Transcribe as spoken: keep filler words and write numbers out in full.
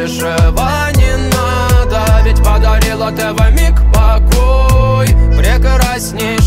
большего не надо, ведь подарила ты в миг покой прекрасней.